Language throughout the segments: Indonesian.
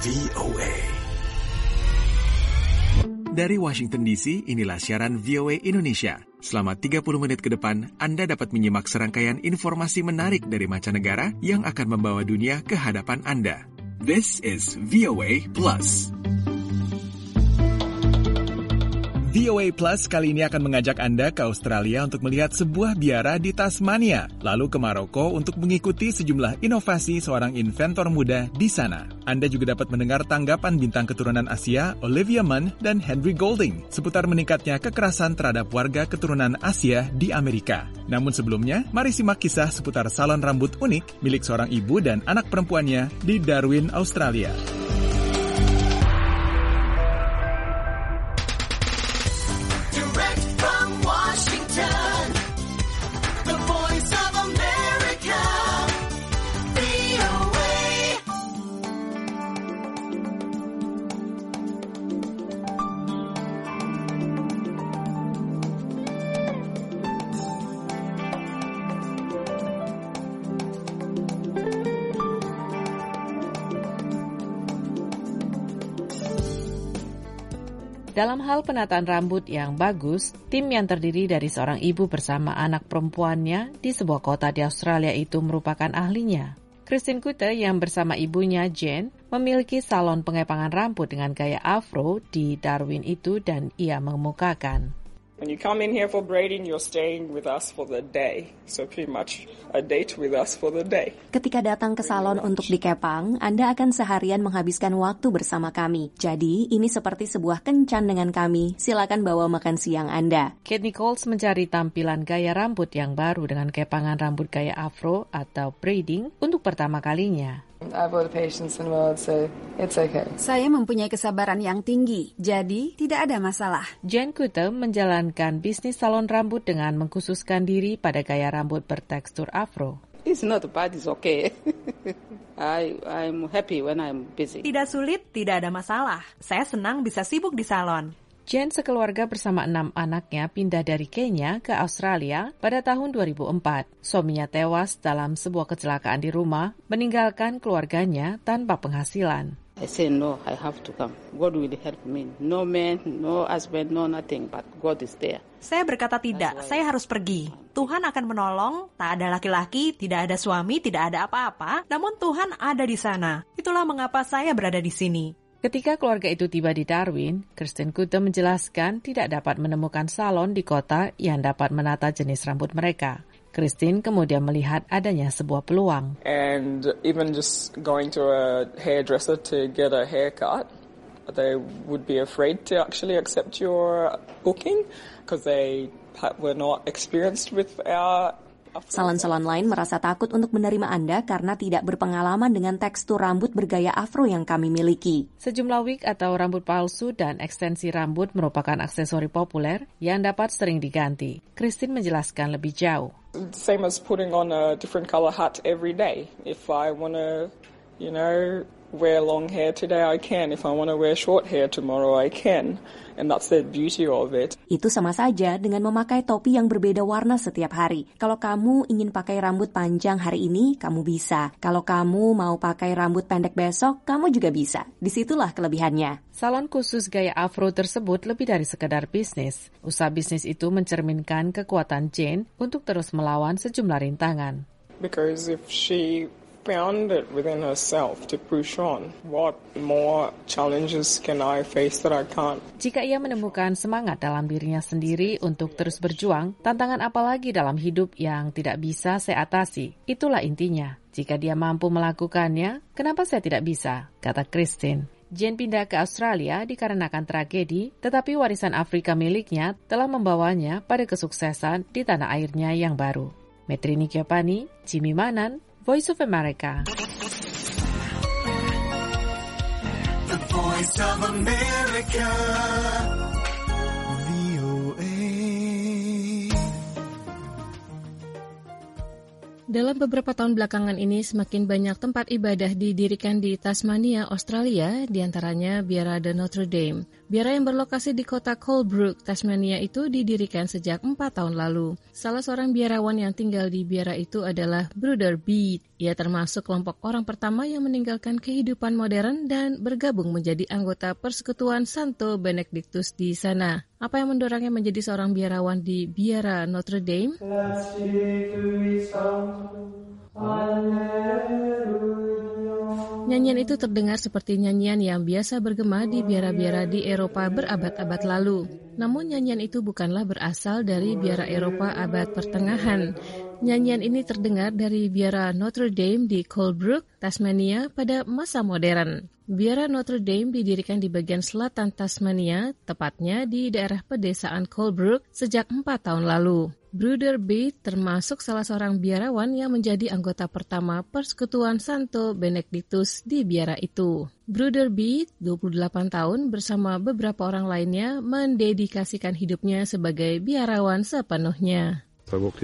VOA. Dari Washington DC, inilah siaran VOA Indonesia. Selama 30 menit ke depan, Anda dapat menyimak serangkaian informasi menarik dari mancanegara yang akan membawa dunia ke hadapan Anda. This is VOA Plus. VOA Plus kali ini akan mengajak Anda ke Australia untuk melihat sebuah biara di Tasmania, lalu ke Maroko untuk mengikuti sejumlah inovasi seorang inventor muda di sana. Anda juga dapat mendengar tanggapan bintang keturunan Asia, Olivia Munn dan Henry Golding, seputar meningkatnya kekerasan terhadap warga keturunan Asia di Amerika. Namun sebelumnya, mari simak kisah seputar salon rambut unik milik seorang ibu dan anak perempuannya di Darwin, Australia. Dalam hal penataan rambut yang bagus, tim yang terdiri dari seorang ibu bersama anak perempuannya di sebuah kota di Australia itu merupakan ahlinya. Christine Kutte yang bersama ibunya Jane memiliki salon pengepangan rambut dengan gaya afro di Darwin itu dan ia mengemukakan. When you come in here for braiding, you're staying with us for the day. So pretty much a date with us for the day. Ketika datang ke salon untuk dikepang, Anda akan seharian menghabiskan waktu bersama kami. Jadi, ini seperti sebuah kencan dengan kami. Silakan bawa makan siang Anda. Kate Nichols mencari tampilan gaya rambut yang baru dengan kepangan rambut gaya afro atau braiding untuk pertama kalinya. I've all the patience in the world, so it's okay. Saya mempunyai kesabaran yang tinggi, jadi tidak ada masalah. Jane Kutte menjalankan bisnis salon rambut dengan mengkhususkan diri pada gaya rambut bertekstur afro. It's not bad, it's okay. I'm happy when I'm busy. Tidak sulit, tidak ada masalah. Saya senang bisa sibuk di salon. Jane sekeluarga bersama 6 anaknya pindah dari Kenya ke Australia pada tahun 2004. Suaminya tewas dalam sebuah kecelakaan di rumah, meninggalkan keluarganya tanpa penghasilan. I say no, I have to come. God will help me. No man, no husband, no nothing, but God is there. Saya berkata tidak, saya harus pergi. Tuhan akan menolong, tak ada laki-laki, tidak ada suami, tidak ada apa-apa, namun Tuhan ada di sana. Itulah mengapa saya berada di sini. Ketika keluarga itu tiba di Darwin, Christine Kutte menjelaskan tidak dapat menemukan salon di kota yang dapat menata jenis rambut mereka. Christine kemudian melihat adanya sebuah peluang. And even just going to a hairdresser to get a haircut, they would be afraid to actually accept your booking because they were not experienced with our. Salon-salon lain merasa takut untuk menerima Anda karena tidak berpengalaman dengan tekstur rambut bergaya afro yang kami miliki. Sejumlah wig atau rambut palsu dan ekstensi rambut merupakan aksesori populer yang dapat sering diganti. Christine menjelaskan lebih jauh. Same as putting on a different color hat every day. If I want to, wear long hair today, I can. If I want to wear short hair tomorrow, I can. And that's the beauty of it. Itu sama saja dengan memakai topi yang berbeda warna setiap hari. Kalau kamu ingin pakai rambut panjang hari ini, kamu bisa. Kalau kamu mau pakai rambut pendek besok, kamu juga bisa. Disitulah kelebihannya. Salon khusus gaya afro tersebut lebih dari sekedar bisnis. Usaha bisnis itu mencerminkan kekuatan Jane untuk terus melawan sejumlah rintangan. Because if she found it within herself to push on, what more challenges can I face that I can't? Jika ia menemukan semangat dalam dirinya sendiri untuk terus berjuang, tantangan apa lagi dalam hidup yang tidak bisa saya atasi? Itulah intinya. Jika dia mampu melakukannya, kenapa saya tidak bisa? Kata Christine. Jane pindah ke Australia dikarenakan tragedi, tetapi warisan Afrika miliknya telah membawanya pada kesuksesan di tanah airnya yang baru. Metrini Kiopani, Jimmy Manan, Voice of America. The Voice of America. VOA. Dalam beberapa tahun belakangan ini, semakin banyak tempat ibadah didirikan di Tasmania, Australia, diantaranya Biara de Notre Dame. Biara yang berlokasi di kota Colebrook, Tasmania itu didirikan sejak 4 tahun lalu. Salah seorang biarawan yang tinggal di biara itu adalah Brother Bede. Ia termasuk kelompok orang pertama yang meninggalkan kehidupan modern dan bergabung menjadi anggota Persekutuan Santo Benedictus di sana. Apa yang mendorongnya menjadi seorang biarawan di Biara Notre Dame? Nyanyian itu terdengar seperti nyanyian yang biasa bergema di biara-biara di Eropa berabad-abad lalu. Namun nyanyian itu bukanlah berasal dari biara Eropa abad pertengahan. Nyanyian ini terdengar dari Biara Notre Dame di Colebrook, Tasmania pada masa modern. Biara Notre Dame didirikan di bagian selatan Tasmania, tepatnya di daerah pedesaan Colebrook sejak 4 tahun lalu. Brother Bede termasuk salah seorang biarawan yang menjadi anggota pertama Persekutuan Santo Benedictus di biara itu. Brother Bede, 28 tahun, bersama beberapa orang lainnya mendedikasikan hidupnya sebagai biarawan sepenuhnya. I walked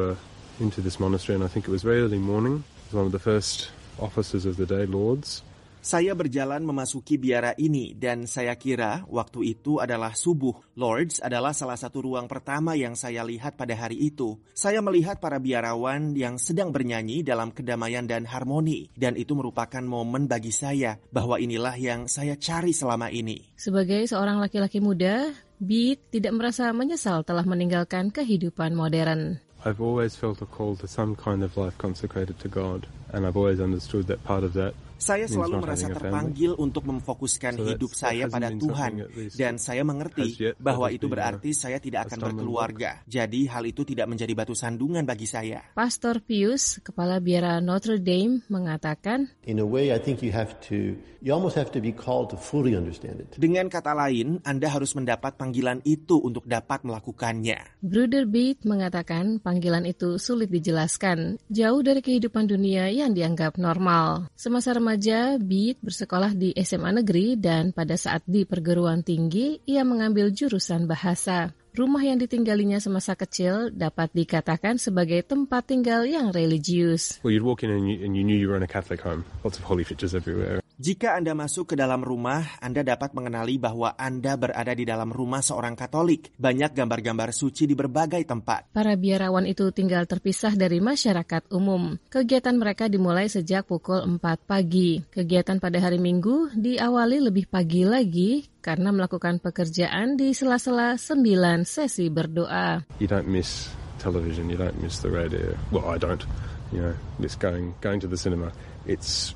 into this monastery and I think it was very early morning. It was one of the first offices of the day, Lords. Saya berjalan memasuki biara ini dan saya kira waktu itu adalah subuh. Lords adalah salah satu ruang pertama yang saya lihat pada hari itu. Saya melihat para biarawan yang sedang bernyanyi dalam kedamaian dan harmoni. Dan itu merupakan momen bagi saya bahwa inilah yang saya cari selama ini. Sebagai seorang laki-laki muda, Bede tidak merasa menyesal telah meninggalkan kehidupan modern. I've always felt a call to some kind of life consecrated to God. And I've always understood that part of that Saya selalu merasa terpanggil untuk memfokuskan hidup saya pada Tuhan, dan saya mengerti bahwa itu berarti saya tidak akan berkeluarga. Jadi hal itu tidak menjadi batu sandungan bagi saya. Pastor Pius, kepala biara Notre Dame, mengatakan, In a way, I think you almost have to be called to fully understand it. Dengan kata lain, Anda harus mendapat panggilan itu untuk dapat melakukannya. Brother Bede mengatakan panggilan itu sulit dijelaskan, jauh dari kehidupan dunia yang dianggap normal. Semasa remaja, Bede bersekolah di SMA negeri dan pada saat di perguruan tinggi, ia mengambil jurusan bahasa. Rumah yang ditinggalinya semasa kecil dapat dikatakan sebagai tempat tinggal yang religius. Well, you'd walk in and you knew you were in a Catholic home. Lots of holy pictures everywhere. Jika Anda masuk ke dalam rumah, Anda dapat mengenali bahwa Anda berada di dalam rumah seorang Katolik. Banyak gambar-gambar suci di berbagai tempat. Para biarawan itu tinggal terpisah dari masyarakat umum. Kegiatan mereka dimulai sejak pukul 4 pagi. Kegiatan pada hari Minggu diawali lebih pagi lagi karena melakukan pekerjaan di sela-sela 9 sesi berdoa. You don't miss television, you don't miss the radio. Well, I don't. You know, it's going to the cinema. It's,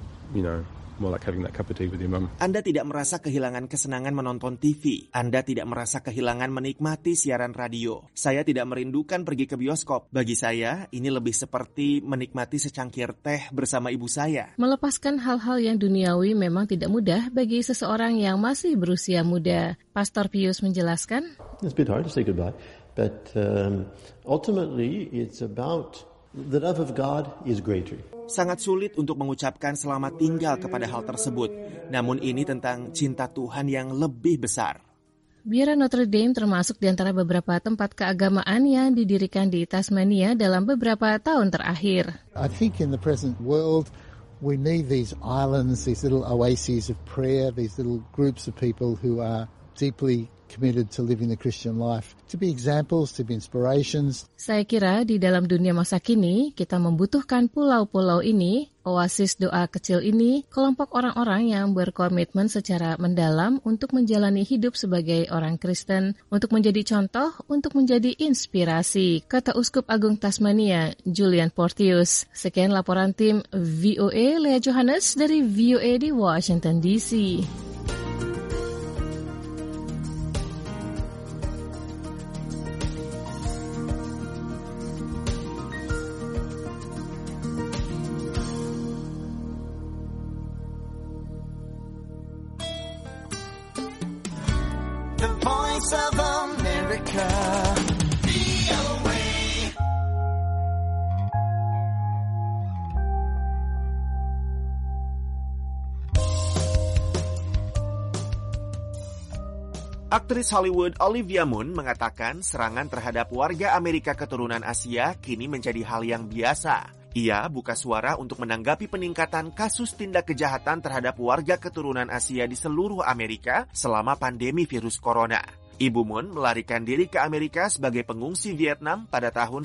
more like having that cup of tea with your mum. Anda tidak merasa kehilangan kesenangan menonton TV. Anda tidak merasa kehilangan menikmati siaran radio. Saya tidak merindukan pergi ke bioskop. Bagi saya, ini lebih seperti menikmati secangkir teh bersama ibu saya. Melepaskan hal-hal yang duniawi memang tidak mudah bagi seseorang yang masih berusia muda. Pastor Pius menjelaskan, It's a bit hard to say goodbye, but ultimately it's about the love of God is greater. Sangat sulit untuk mengucapkan selamat tinggal kepada hal tersebut. Namun ini tentang cinta Tuhan yang lebih besar. Biara Notre Dame termasuk di antara beberapa tempat keagamaan yang didirikan di Tasmania dalam beberapa tahun terakhir. I think in the present world we need these islands, these little oases of prayer, these little groups of people who are deeply committed to living the Christian life, to be examples, to be inspirations. Saya kira di dalam dunia masa kini, kita membutuhkan pulau-pulau ini, oasis doa kecil ini, kelompok orang-orang yang berkomitmen secara mendalam untuk menjalani hidup sebagai orang Kristen, untuk menjadi contoh, untuk menjadi inspirasi, kata Uskup Agung Tasmania, Julian Porteous. Sekian laporan tim VOA, Lea Johannes dari VOA di Washington, D.C. Of America. VOA. Aktris Hollywood Olivia Munn mengatakan serangan terhadap warga Amerika keturunan Asia kini menjadi hal yang biasa. Ia buka suara untuk menanggapi peningkatan kasus tindak kejahatan terhadap warga keturunan Asia di seluruh Amerika selama pandemi virus corona. Ibu Moon melarikan diri ke Amerika sebagai pengungsi Vietnam pada tahun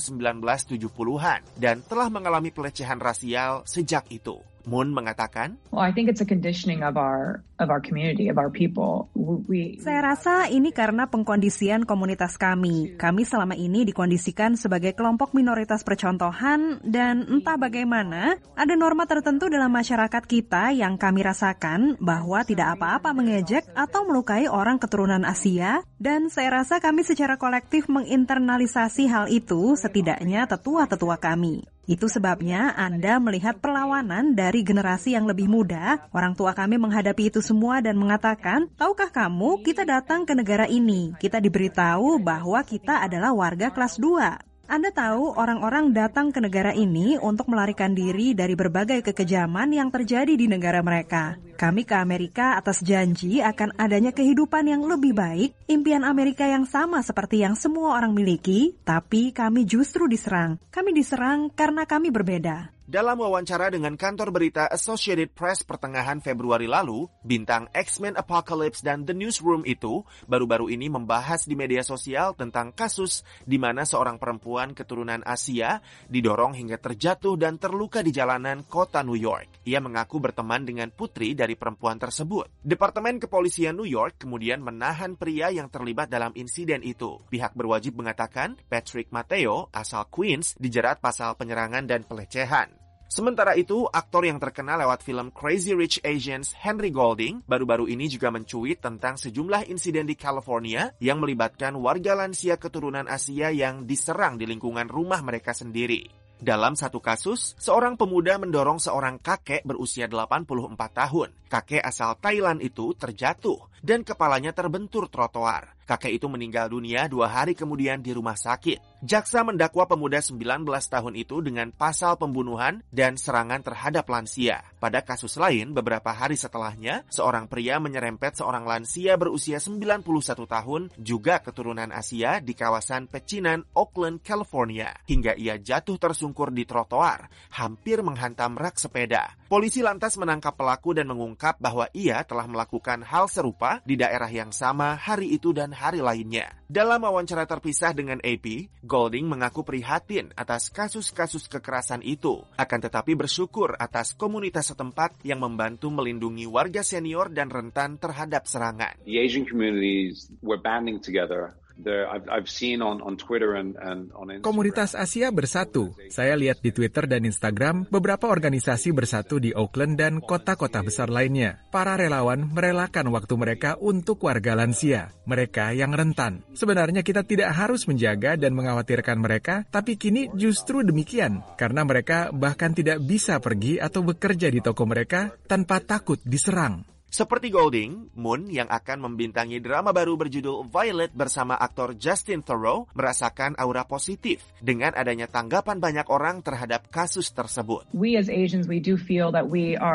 1970-an dan telah mengalami pelecehan rasial sejak itu. Moon mengatakan, Well, I think it's a conditioning of our community, of our people. Saya rasa ini karena pengkondisian komunitas kami. Kami selama ini dikondisikan sebagai kelompok minoritas percontohan dan entah bagaimana, ada norma tertentu dalam masyarakat kita yang kami rasakan bahwa tidak apa-apa mengejek atau melukai orang keturunan Asia, dan saya rasa kami secara kolektif menginternalisasi hal itu, setidaknya tetua-tetua kami. Itu sebabnya Anda melihat perlawanan dari generasi yang lebih muda. Orang tua kami menghadapi itu semua dan mengatakan, tahukah kamu, kita datang ke negara ini. Kita diberitahu bahwa kita adalah warga kelas 2. Anda tahu orang-orang datang ke negara ini untuk melarikan diri dari berbagai kekejaman yang terjadi di negara mereka. Kami ke Amerika atas janji akan adanya kehidupan yang lebih baik, impian Amerika yang sama seperti yang semua orang miliki, tapi kami justru diserang. Kami diserang karena kami berbeda. Dalam wawancara dengan kantor berita Associated Press pertengahan Februari lalu, bintang X-Men Apocalypse dan The Newsroom itu baru-baru ini membahas di media sosial tentang kasus di mana seorang perempuan keturunan Asia didorong hingga terjatuh dan terluka di jalanan kota New York. Ia mengaku berteman dengan putri dari perempuan tersebut. Departemen Kepolisian New York kemudian menahan pria yang terlibat dalam insiden itu. Pihak berwajib mengatakan Patrick Mateo, asal Queens, dijerat pasal penyerangan dan pelecehan. Sementara itu, aktor yang terkenal lewat film Crazy Rich Asians, Henry Golding, baru-baru ini juga mencuit tentang sejumlah insiden di California yang melibatkan warga lansia keturunan Asia yang diserang di lingkungan rumah mereka sendiri. Dalam satu kasus, seorang pemuda mendorong seorang kakek berusia 84 tahun. Kakek asal Thailand itu terjatuh dan kepalanya terbentur trotoar. Kakek itu meninggal dunia 2 hari kemudian di rumah sakit. Jaksa mendakwa pemuda 19 tahun itu dengan pasal pembunuhan dan serangan terhadap lansia. Pada kasus lain, beberapa hari setelahnya, seorang pria menyerempet seorang lansia berusia 91 tahun, juga keturunan Asia, di kawasan pecinan Oakland, California, hingga ia jatuh tersungkur di trotoar, hampir menghantam rak sepeda. Polisi lantas menangkap pelaku dan mengungkap bahwa ia telah melakukan hal serupa di daerah yang sama hari itu dan hari lainnya. Dalam wawancara terpisah dengan AP, Golding mengaku prihatin atas kasus-kasus kekerasan itu, akan tetapi bersyukur atas komunitas setempat yang membantu melindungi warga senior dan rentan terhadap serangan. The Asian communities were banding together. I've seen on Twitter and on Instagram. Komunitas Asia bersatu. Saya lihat di Twitter dan Instagram beberapa organisasi bersatu di Oakland dan kota-kota besar lainnya. Para relawan merelakan waktu mereka untuk warga lansia, mereka yang rentan. Sebenarnya kita tidak harus menjaga dan mengkhawatirkan mereka, tapi kini justru demikian. Karena mereka bahkan tidak bisa pergi atau bekerja di toko mereka tanpa takut diserang. Seperti Golding, Moon yang akan membintangi drama baru berjudul Violet bersama aktor Justin Theroux merasakan aura positif dengan adanya tanggapan banyak orang terhadap kasus tersebut. We as Asians, we do feel that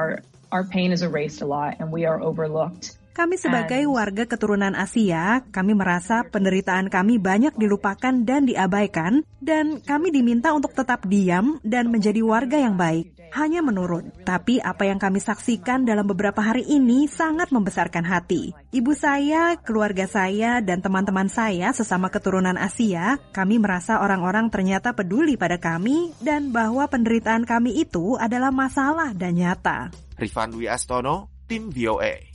our pain is erased a lot and we are overlooked. Kami sebagai warga keturunan Asia, kami merasa penderitaan kami banyak dilupakan dan diabaikan, dan kami diminta untuk tetap diam dan menjadi warga yang baik. Hanya menurun. Tapi apa yang kami saksikan dalam beberapa hari ini sangat membesarkan hati. Ibu saya, keluarga saya, dan teman-teman saya sesama keturunan Asia, kami merasa orang-orang ternyata peduli pada kami dan bahwa penderitaan kami itu adalah masalah dan nyata. Rifan Dwi Astono, Tim VOA.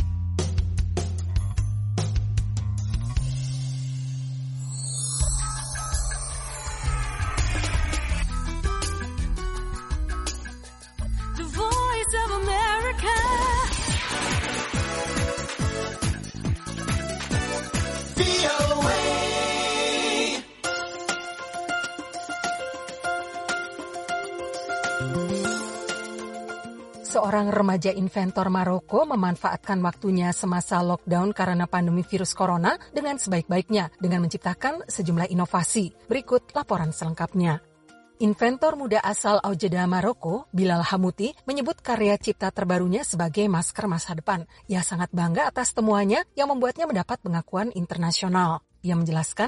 Seorang remaja inventor Maroko memanfaatkan waktunya semasa lockdown karena pandemi virus corona dengan sebaik-baiknya dengan menciptakan sejumlah inovasi. Berikut laporan selengkapnya. Inventor muda asal Oujda, Maroko, Bilal Hamouti, menyebut karya cipta terbarunya sebagai masker masa depan. Ia sangat bangga atas temuannya yang membuatnya mendapat pengakuan internasional. Ia menjelaskan,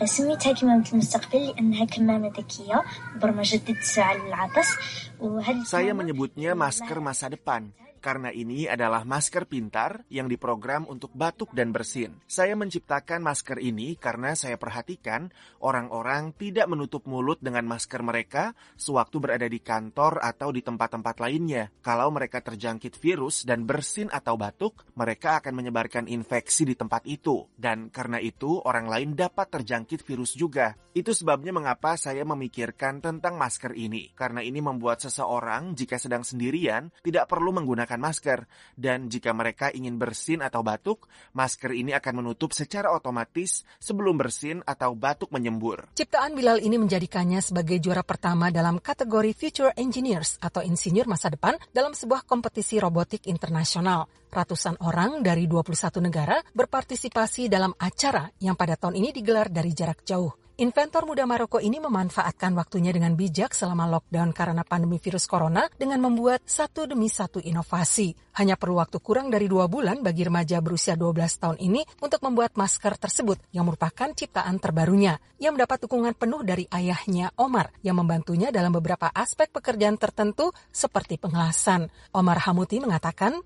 saya menyebutnya masker masa depan. Karena ini adalah masker pintar yang diprogram untuk batuk dan bersin. Saya menciptakan masker ini karena saya perhatikan orang-orang tidak menutup mulut dengan masker mereka sewaktu berada di kantor atau di tempat-tempat lainnya. Kalau mereka terjangkit virus dan bersin atau batuk, mereka akan menyebarkan infeksi di tempat itu. Dan karena itu, orang lain dapat terjangkit virus juga. Itu sebabnya mengapa saya memikirkan tentang masker ini. Karena ini membuat seseorang jika sedang sendirian tidak perlu menggunakan masker, dan jika mereka ingin bersin atau batuk, masker ini akan menutup secara otomatis sebelum bersin atau batuk menyembur. Ciptaan Bilal ini menjadikannya sebagai juara pertama dalam kategori Future Engineers atau insinyur masa depan dalam sebuah kompetisi robotik internasional. Ratusan orang dari 21 negara berpartisipasi dalam acara yang pada tahun ini digelar dari jarak jauh. Inventor muda Maroko ini memanfaatkan waktunya dengan bijak selama lockdown karena pandemi virus corona dengan membuat satu demi satu inovasi. Hanya perlu waktu kurang dari 2 bulan bagi remaja berusia 12 tahun ini untuk membuat masker tersebut yang merupakan ciptaan terbarunya. Ia mendapat dukungan penuh dari ayahnya Omar yang membantunya dalam beberapa aspek pekerjaan tertentu seperti pengelasan. Omar Hamuti mengatakan,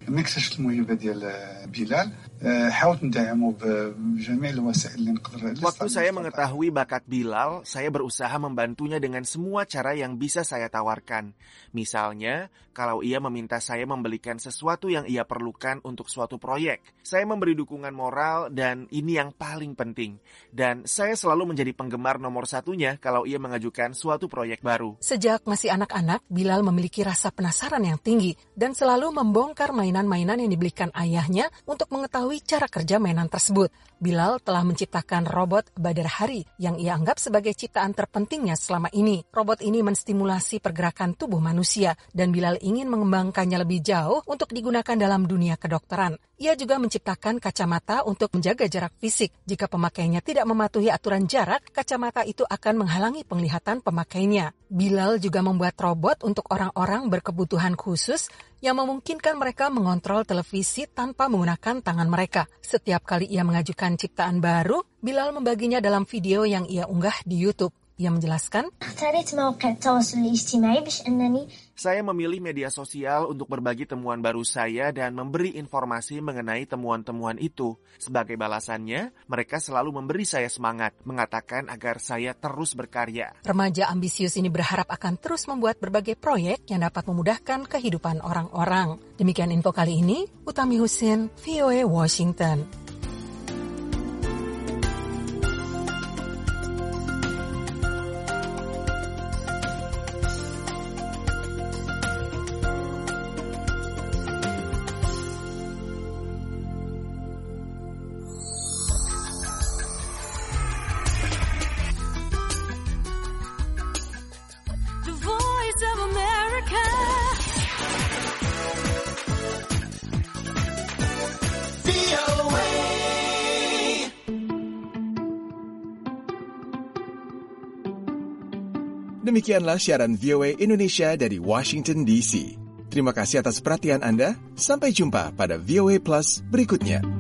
waktu saya mengetahui bakat Bilal, saya berusaha membantunya dengan semua cara yang bisa saya tawarkan. Misalnya, kalau ia meminta saya membelikan sesuatu yang ia perlukan untuk suatu proyek, saya memberi dukungan moral dan ini yang paling penting. Dan saya selalu menjadi penggemar nomor satunya kalau ia mengajukan suatu proyek baru. Sejak masih anak-anak, Bilal memiliki rasa penasaran yang tinggi dan selalu membongkar mainan-mainan yang dibelikan ayahnya untuk mengetahui cara kerja mainan tersebut. Bilal telah menciptakan robot Badar Hari yang ia anggap sebagai ciptaan terpentingnya selama ini. Robot ini menstimulasi pergerakan tubuh manusia dan Bilal ingin mengembangkannya lebih jauh untuk digunakan dalam dunia kedokteran. Ia juga menciptakan kacamata untuk menjaga jarak fisik. Jika pemakainya tidak mematuhi aturan jarak, kacamata itu akan menghalangi penglihatan pemakainya. Bilal juga membuat robot untuk orang-orang berkebutuhan khusus yang memungkinkan mereka mengontrol televisi tanpa menggunakan tangan mereka. Setiap kali ia mengajukan ciptaan baru, Bilal membaginya dalam video yang ia unggah di YouTube. Ia menjelaskan, saya memilih media sosial untuk berbagi temuan baru saya dan memberi informasi mengenai temuan-temuan itu. Sebagai balasannya, mereka selalu memberi saya semangat, mengatakan agar saya terus berkarya. Remaja ambisius ini berharap akan terus membuat berbagai proyek yang dapat memudahkan kehidupan orang-orang. Demikian info kali ini, Utami Husin, VOA Washington. Demikianlah siaran VOA Indonesia dari Washington DC. Terima kasih atas perhatian Anda. Sampai jumpa pada VOA Plus berikutnya.